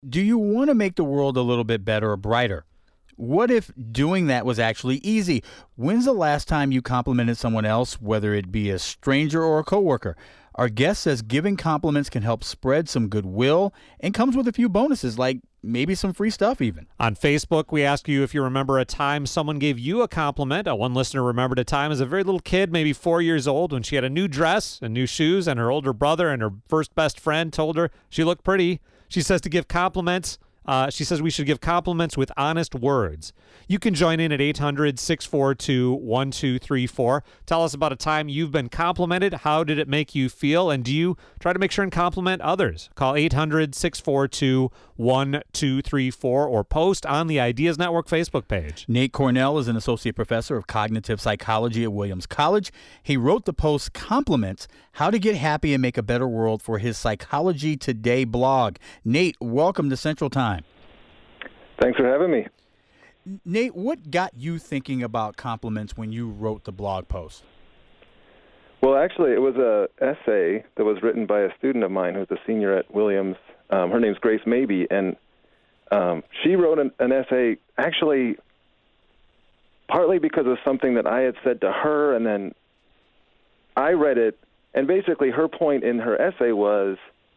Do you want to make the world a little bit better or brighter? What if doing that was actually easy? When's the last time you complimented someone else, whether it be a stranger or a coworker? Our guest says giving compliments can help spread some goodwill and comes with a few bonuses, like maybe some free stuff even. On Facebook, we ask you if you remember a time someone gave you a compliment. One listener remembered a time as a very little kid, maybe 4 years old, when she had a new dress and new shoes, and her older brother and her first best friend told her she looked pretty. She says to give compliments. She says we should give compliments with honest words. You can join in at 800-642-1234. Tell us about a time you've been complimented. How did it make you feel? And do you try to make sure and compliment others? Call 800-642-1234 or post on the Ideas Network Facebook page. Nate Cornell is an associate professor of cognitive psychology at Williams College. He wrote the post Compliments, How to Get Happy and Make a Better World for his Psychology Today blog. Nate, welcome to Central Time. Thanks for having me. Nate, what got you thinking about compliments when you wrote the blog post? Well, actually, it was an essay that was written by a student of mine who's a senior at Williams. Her name's Grace Mabey, and she wrote an essay actually partly because of something that I had said to her, and then I read it, and basically her point in her essay was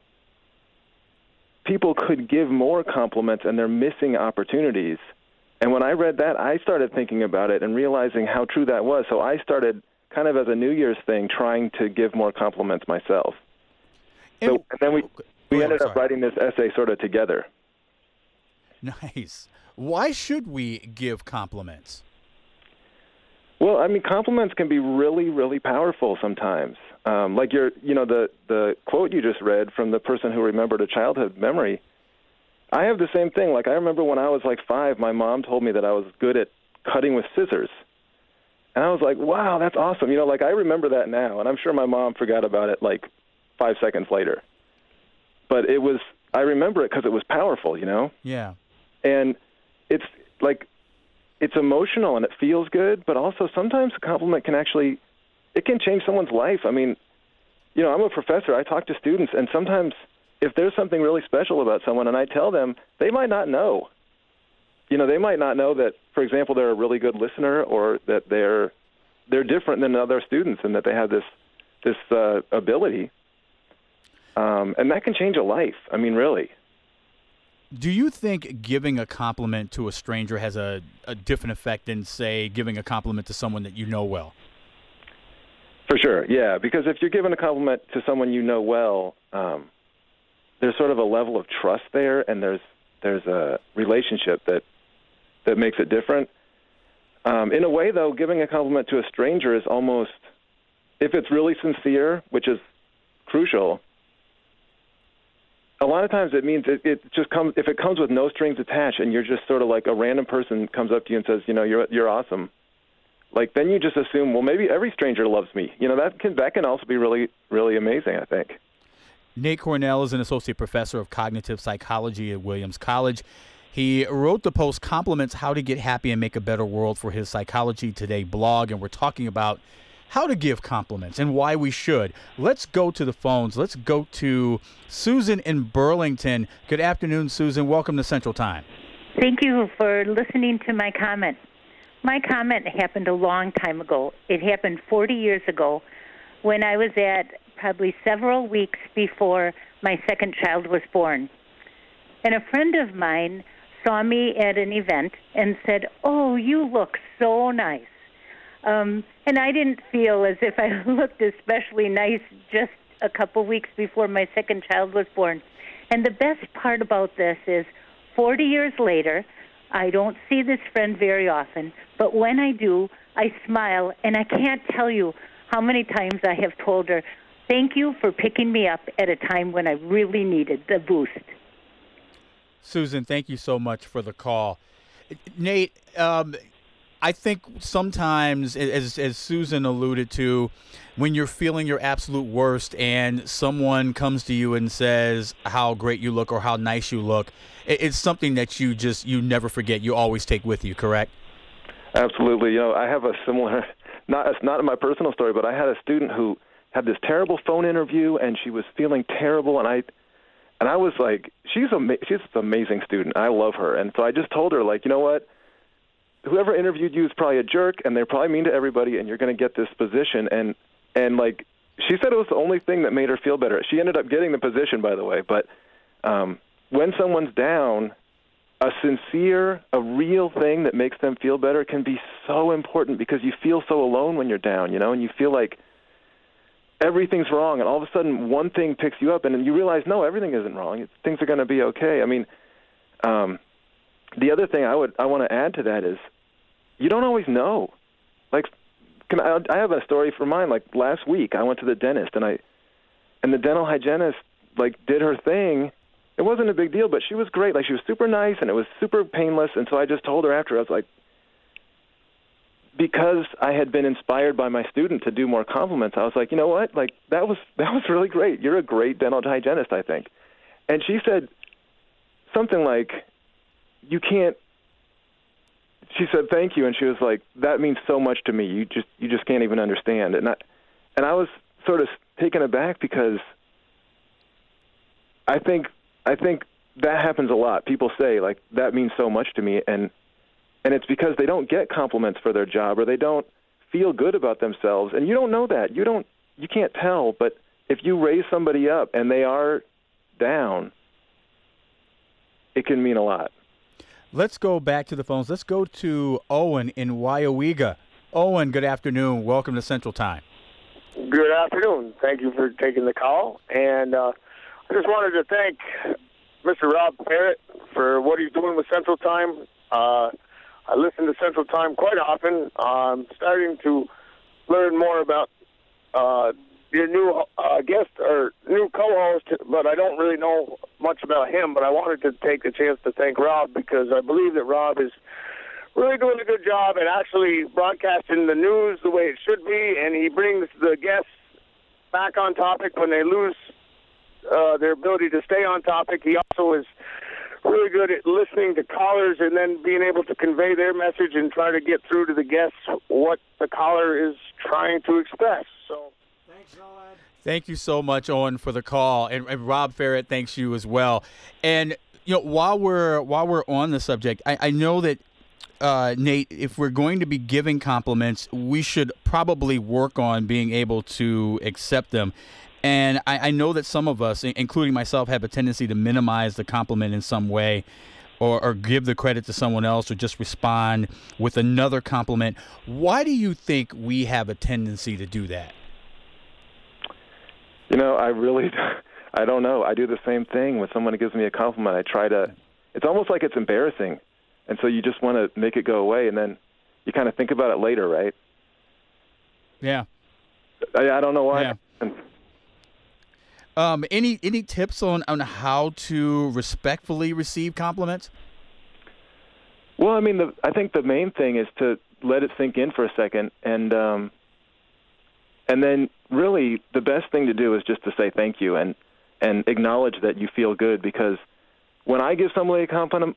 people could give more compliments and they're missing opportunities. And when I read that, I started thinking about it and realizing how true that was. So I started kind of as a New Year's thing trying to give more compliments myself. And then we ended up writing this essay sort of together. Nice. Why should we give compliments? Well, I mean, compliments can be really, really powerful sometimes. Like the quote you just read from the person who remembered a childhood memory. I have the same thing. Like, I remember when I was like 5, my mom told me that I was good at cutting with scissors. And I was like, wow, that's awesome. Like, I remember that now, and I'm sure my mom forgot about it like 5 seconds later. But I remember it because it was powerful, Yeah. And it's like, it's emotional and it feels good, but also sometimes a compliment can it can change someone's life. I mean, I'm a professor. I talk to students, and sometimes if there's something really special about someone and I tell them, they might not know. They might not know that, for example, they're a really good listener, or that they're different than other students and that they have this ability. And that can change a life. I mean, really. Do you think giving a compliment to a stranger has a different effect than, say, giving a compliment to someone that you know well? For sure, yeah. Because if you're giving a compliment to someone you know well, there's sort of a level of trust there, and there's a relationship that makes it different. In a way, though, giving a compliment to a stranger is almost, if it's really sincere, which is crucial, a lot of times it means it just comes, if it comes with no strings attached and you're just sort of like a random person comes up to you and says, you're awesome. Like, then you just assume, well, maybe every stranger loves me. That can also be really, really amazing, I think. Nate Cornell is an associate professor of cognitive psychology at Williams College. He wrote the post Compliments, How to Get Happy and Make a Better World for his Psychology Today blog, and we're talking about how to give compliments and why we should. Let's go to the phones. Let's go to Susan in Burlington. Good afternoon, Susan. Welcome to Central Time. Thank you for listening to my comment. My comment happened a long time ago. It happened 40 years ago when I was at probably several weeks before my second child was born. And a friend of mine saw me at an event and said, "Oh, you look so nice." And I didn't feel as if I looked especially nice just a couple weeks before my second child was born. And the best part about this is 40 years later, I don't see this friend very often, but when I do, I smile, and I can't tell you how many times I have told her, "Thank you for picking me up at a time when I really needed the boost." Susan, thank you so much for the call. Nate, I think sometimes, as Susan alluded to, when you're feeling your absolute worst and someone comes to you and says how great you look or how nice you look, it's something that you never forget. You always take with you, correct? Absolutely. I have a similar, it's not in my personal story, but I had a student who had this terrible phone interview, and she was feeling terrible, and And I was like, she's an amazing student. I love her. And so I just told her, like, you know what? Whoever interviewed you is probably a jerk, and they're probably mean to everybody, and you're going to get this position. And like, she said it was the only thing that made her feel better. She ended up getting the position, by the way. But when someone's down, a sincere, a real thing that makes them feel better can be so important, because you feel so alone when you're down, you know, and you feel like everything's wrong, and all of a sudden one thing picks you up, and then you realize, no, everything isn't wrong. Things are going to be okay. I mean, the other thing I want to add to that is you don't always know. Like, I have a story for mine. Like, last week I went to the dentist, and the dental hygienist, like, did her thing. It wasn't a big deal, but she was great. Like, she was super nice, and it was super painless. And so I just told her after, I was like, because I had been inspired by my student to do more compliments, I was like, you know what? Like, that was really great. You're a great dental hygienist, I think. And she said something like, you can't. She said thank you, and she was like, that means so much to me. You just can't even understand. And I was sort of taken aback, because I think that happens a lot. People say, like, that means so much to me, and it's because they don't get compliments for their job, or they don't feel good about themselves. And you don't know that. You can't tell, but if you raise somebody up and they are down, it can mean a lot. Let's go back to the phones. Let's go to Owen in Wyowega. Owen, good afternoon. Welcome to Central Time. Good afternoon. Thank you for taking the call. And I just wanted to thank Mr. Rob Parrott for what he's doing with Central Time. I listen to Central Time quite often. I'm starting to learn more about your new guest or new co-host, but I don't really know much about him. But I wanted to take a chance to thank Rob, because I believe that Rob is really doing a good job at actually broadcasting the news the way it should be, and he brings the guests back on topic when they lose their ability to stay on topic. He also is really good at listening to callers and then being able to convey their message and try to get through to the guests what the caller is trying to express. So, thanks, Owen. Thank you so much, Owen, for the call, and Rob Parrott thanks you as well. And you know, while we're on the subject, I know that Nate, if we're going to be giving compliments, we should probably work on being able to accept them. And I know that some of us, including myself, have a tendency to minimize the compliment in some way, or give the credit to someone else, or just respond with another compliment. Why do you think we have a tendency to do that? You know, I don't know. I do the same thing. When someone gives me a compliment, it's almost like it's embarrassing. And so you just want to make it go away, and then you kind of think about it later, right? Yeah. I don't know why. Yeah. Any tips on how to respectfully receive compliments? Well, I mean, I think the main thing is to let it sink in for a second, and then really the best thing to do is just to say thank you and acknowledge that you feel good, because when I give someone a compliment,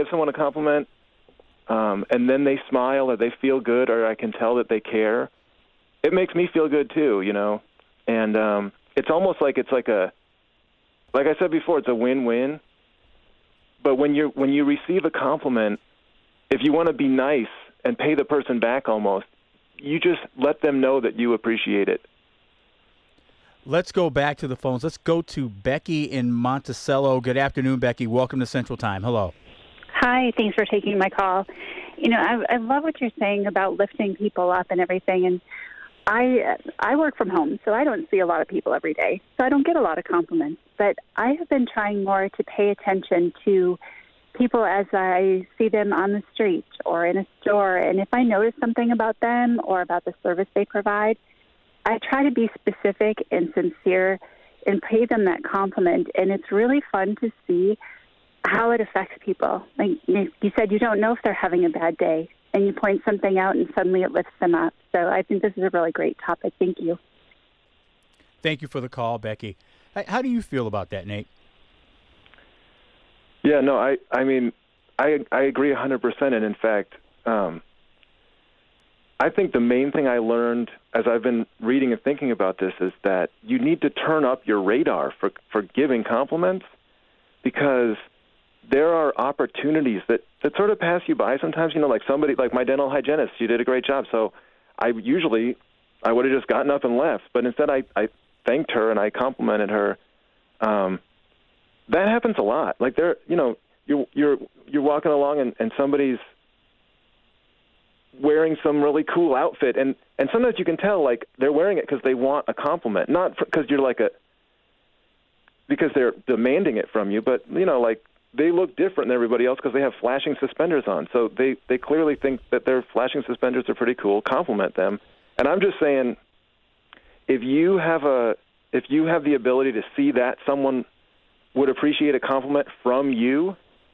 and then they smile or they feel good, or I can tell that they care, it makes me feel good too, you know, and it's almost like like I said before, it's a win-win. But when you receive a compliment, if you want to be nice and pay the person back almost, you just let them know that you appreciate it. Let's go back to the phones. Let's go to Becky in Monticello. Good afternoon, Becky. Welcome to Central Time. Hello. Hi. Thanks for taking my call. You know, I love what you're saying about lifting people up and everything. And I work from home, so I don't see a lot of people every day. So I don't get a lot of compliments. But I have been trying more to pay attention to people as I see them on the street or in a store. And if I notice something about them or about the service they provide, I try to be specific and sincere and pay them that compliment. And it's really fun to see how it affects people. Like you said, you don't know if they're having a bad day, and you point something out and suddenly it lifts them up. So I think this is a really great topic. Thank you. Thank you for the call, Becky. How do you feel about that, Nate? Yeah, no, I mean, I agree 100%. And in fact, I think the main thing I learned as I've been reading and thinking about this is that you need to turn up your radar for giving compliments. because there are opportunities that sort of pass you by sometimes. Like somebody, like my dental hygienist, she did a great job. So I would have just gotten up and left, but instead I thanked her and I complimented her. That happens a lot. Like you're walking along and somebody's wearing some really cool outfit, and sometimes you can tell like they're wearing it because they want a compliment, not because because they're demanding it from you, but like they look different than everybody else because they have flashing suspenders on. So they clearly think that their flashing suspenders are pretty cool. Compliment them. And I'm just saying, if you have the ability to see that someone would appreciate a compliment from you,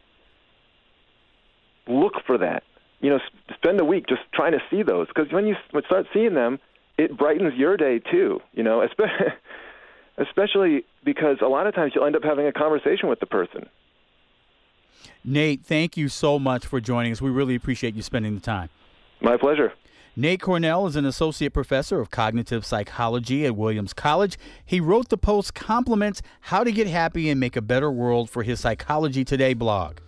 look for that. Spend a week just trying to see those, because when you start seeing them, it brightens your day too. Especially because a lot of times you'll end up having a conversation with the person. Nate, thank you so much for joining us. We really appreciate you spending the time. My pleasure. Nate Cornell is an associate professor of cognitive psychology at Williams College. He wrote the post Compliments: How to Get Happy and Make a Better World for his Psychology Today blog.